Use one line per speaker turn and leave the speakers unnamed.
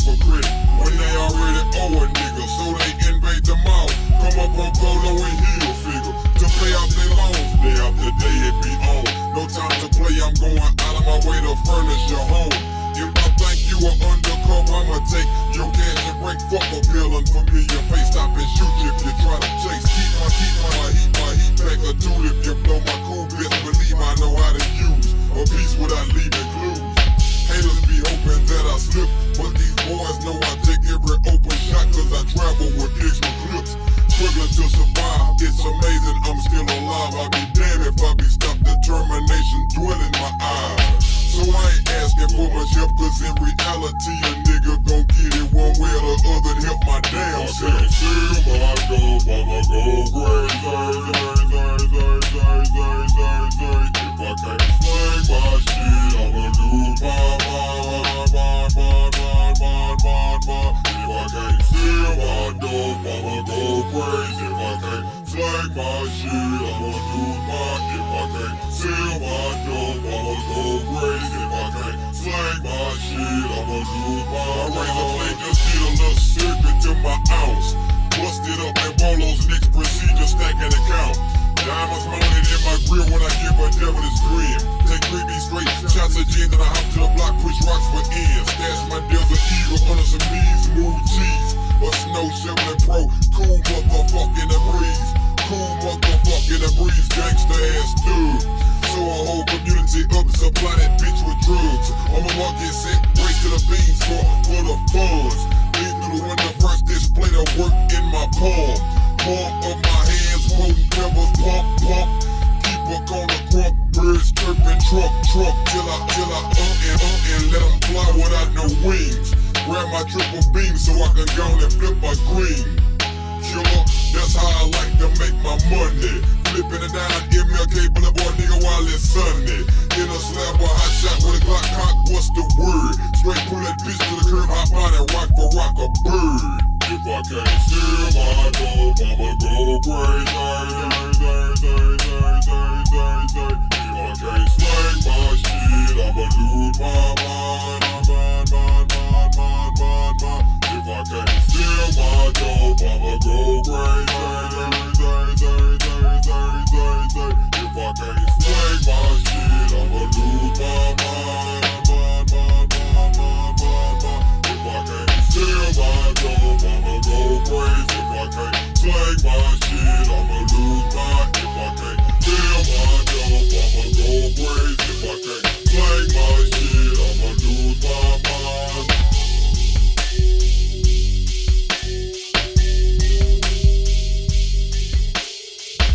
for credit when they already owe a nigga, so they invade the mall. Come up on Polo and Hill figure to pay off their loans. Day after day it be on. No time to play, I'm going out of my way to furnish your home. If I think you are undercover, I'ma take your cash and break. Fuck a pill and familiar face. Stop and shoot you if you try to chase. Keep my heat pack a tulip. You blow my cool, best believe I know how to use a piece without leaving clues. Haters be hoping that I slip, but these boys know I take every open shot, cause I travel with extra clips. Struggling to survive, it's amazing I'm still alive. I'd be damned if I be stopped. Determination dwell in my eyes. So I ain't asking for much help, cause in reality a nigga gon' get it one way or the other to help my damn self. I can't see my dope, I'ma go crazy. If I can't slang my shit, I'ma lose my mind. If I can't see my dope, I'ma go crazy. If I can't slang my shit, I'ma lose my. If I can't see my dope, I'ma go crazy. If I can't slang my shit, I'ma lose my. My razor blade just did a little circuit to my ounce. Busted up in Bolo's next procedure, stacking the count. Diamonds mounted in my grill when I give a devilish grin. Take 3B straight, shots of gin, then I hop to the block, push rocks for ends. Stash my Desert Eagle under some knees, smooth cheese. A snow shoveling pro, cool motherfucking the breeze. Cool motherfucking the breeze, gangsta ass dude. So a whole community up to supply that bitch with drugs. On my market set, race to the beans for the funds. Lean through the window first, display the work in my palm. Palm of my hands, potent pebbles, pump. Keep a corner crunk, birds chirping, truck, till I and let them fly without no wings. Grab my triple beam so I can go and flip my green. Killer, that's how I like to make my money. Flipping it down, MLK Boulevard, nigga, while it's Sunday.